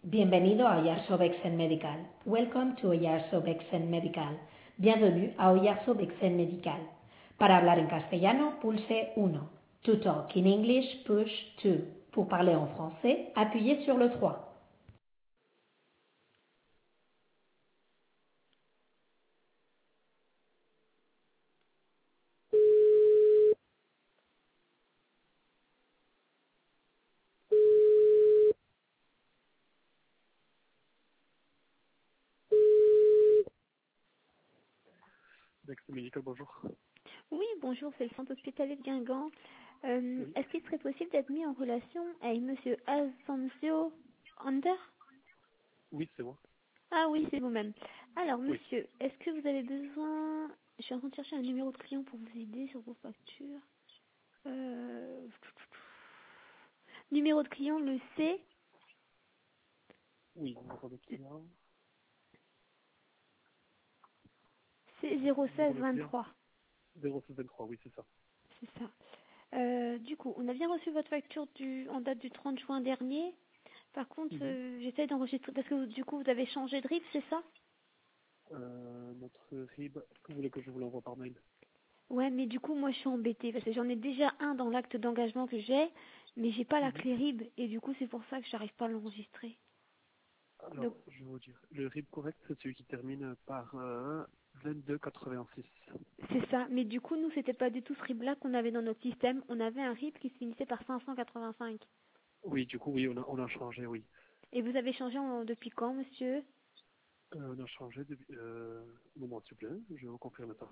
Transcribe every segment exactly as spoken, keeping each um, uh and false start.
Bienvenido a Oyarzo Bexen Medical. Welcome to Oyarzo Bexen Medical. Bienvenue à Oyarzo Bexen Medical. Para hablar en castellano, pulse uno. To talk in English, push two. Pour parler en français, appuyez sur le trois. Bexen Medical, bonjour. Oui, bonjour, c'est le centre hospitalier de Guingamp. Euh, Oui, Est-ce qu'il serait possible d'être mis en relation avec Monsieur Asensio Ander? oui, c'est moi. Ah oui, c'est vous-même. Alors, Oui. monsieur, est-ce que vous avez besoin... Je suis en train de chercher un numéro de client pour vous aider sur vos factures. Euh... Numéro de client, le C, Oui, numéro de client. c'est zéro seize Numéro de client vingt-trois. zéro six vingt-trois, oui, c'est ça. C'est ça. Euh, du coup, on a bien reçu votre facture du, en date du trente juin dernier. Par contre, Mhm. euh, j'essaie d'enregistrer parce que du coup, vous avez changé de R I B, c'est ça? Euh, notre R I B, est-ce que vous voulez que je vous l'envoie par mail? Ouais, mais du coup, moi, je suis embêtée parce que j'en ai déjà un dans l'acte d'engagement que j'ai, mais j'ai pas la Mhm. clé R I B et du coup, c'est pour ça que j'arrive pas à l'enregistrer. Donc, Alors, je vais vous dire. Le R I B correct, c'est celui qui termine par euh, vingt-deux quatre-vingt-six. c'est ça. Mais du coup, nous, c'était pas du tout ce R I B-là qu'on avait dans notre système. On avait un R I B qui se finissait par cinq cent quatre-vingt-cinq. Oui, du coup, oui, on a, on a changé, oui. Et vous avez changé en- depuis quand, monsieur? Euh, on a changé depuis... Euh, un moment, s'il vous plaît, je vais vous confirmer ça.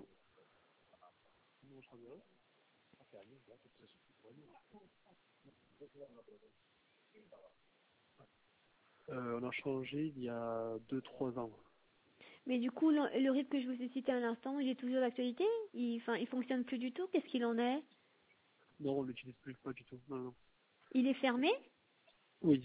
Euh, on a changé il y a deux trois ans. Mais du coup, le, le R I B que je vous ai cité à l'instant, il est toujours d'actualité? Il, enfin, il fonctionne plus du tout? Qu'est-ce qu'il en est? Non, on l'utilise plus, pas du tout. Non, non. Il est fermé? Oui.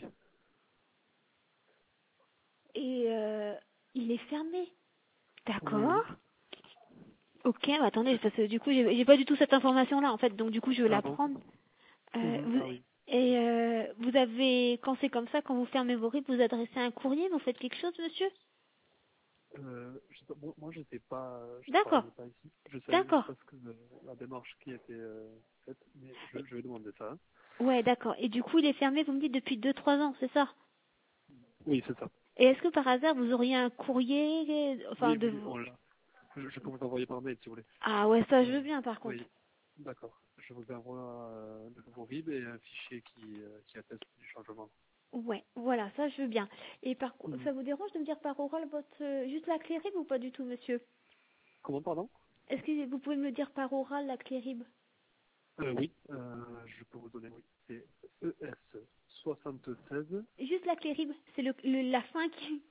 Et euh, il est fermé. Oui, D'accord. oui. Ok, bah attendez, parce que du coup, j'ai j'ai pas du tout cette information-là, en fait, donc du coup, je vais Ah la bon? prendre. Euh, Mhm. vous, Ah oui. et euh, vous avez, quand c'est comme ça, quand vous fermez vos R I B, vous adressez un courrier, vous faites quelque chose, monsieur? Euh, je sais pas, moi, moi, je sais pas, je D'accord, travaillais pas ici. Je savais juste d'accord. parce que euh, la démarche qui a été euh, faite, mais je, je vais demander ça. Hein. Ouais, d'accord. Et du coup, il est fermé, vous me dites, depuis deux, trois ans, c'est ça? Oui, c'est ça. Et est-ce que par hasard, vous auriez un courrier, euh, enfin, Oui, de oui, vous... on l'a. Je, je peux vous envoyer par mail si vous voulez. Ah ouais, ça, je Euh, veux bien, par contre. oui, d'accord. Je vous envoie euh, le nouveau R I B et un fichier qui, euh, qui atteste du changement. Ouais, voilà, ça, je veux bien. Et par co- Mhm. ça vous dérange de me dire par oral votre, euh, juste la clé R I B ou pas du tout, monsieur? Comment, pardon? Est-ce que vous pouvez me le dire par oral, la clé R I B? euh, Oui, euh, je peux vous donner, oui. C'est E S soixante-seize. Juste la clé R I B, c'est le, le- la fin qui...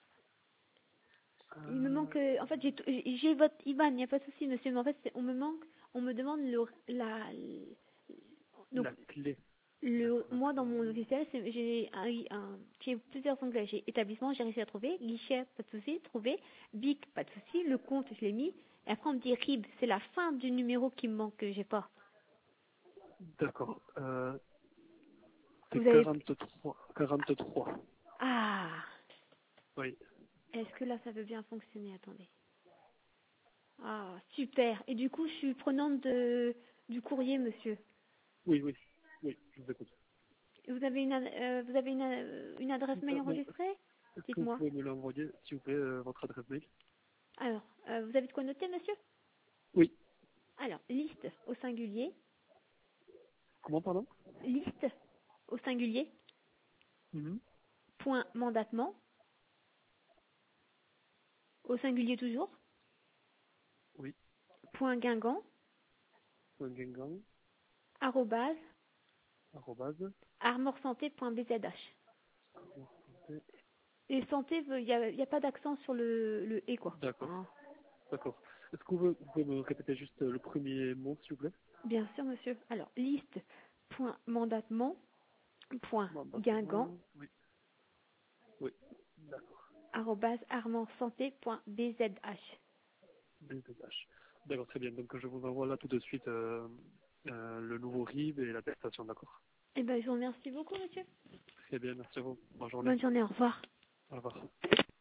Il me Euh, manque... euh, en fait, j'ai t- j'ai j'ai votre I B A N, il n'y a pas de souci, monsieur, mais en fait, c'est- on me manque... On me demande le... La, donc, la clé. le, D'accord, la moi, dans clé. mon logiciel, c'est- j'ai un, un- j'ai plusieurs onglets. J'ai établissement, j'ai réussi à trouver. Guichet, pas de souci, trouvé. Bic, pas de souci. Le compte, je l'ai mis. Et après, on me dit R I B, c'est la fin du numéro qui me manque, que j'ai pas. D'accord. Euh, c'est Vous avez... quarante-trois. quarante-trois. Ah, Oui. est-ce que là, ça veut bien fonctionner? Attendez. Ah, super. Et du coup, je suis prenante de, du courrier, monsieur. Oui, oui. Oui, je vous écoute. Vous avez une, ad- euh, vous avez une, euh, une adresse mail Euh, non, enregistrée? est-ce que vous Dites-moi. pouvez me l'envoyer, s'il vous plaît, euh, votre adresse mail? Alors, euh, vous avez de quoi noter, monsieur? Oui. Alors, liste au singulier, Comment, pardon? liste au singulier, Mhm. point mandatement, au singulier toujours, Oui. point guingamp, Point Guingamp, arrobase, arrobase, armorsanté.bzh. santé. Et santé, il n'y a, y a pas d'accent sur le, le et, quoi. D'accord, Hein. d'accord. Est-ce que vous, vous pouvez me répéter juste euh, le premier mot, s'il vous plaît? Bien sûr, monsieur. Alors, liste, point mandatement, point guingamp, Mandatement. Oui. Oui. D'accord. arobase armandsanté.bzh. B Z H. D'accord, très bien. Donc je vous envoie là tout de suite euh, euh, le nouveau R I B et l'attestation, d'accord? Eh ben, je vous remercie beaucoup, monsieur. Très bien, merci à vous. Bonne journée. Bonne journée, au revoir. Au revoir.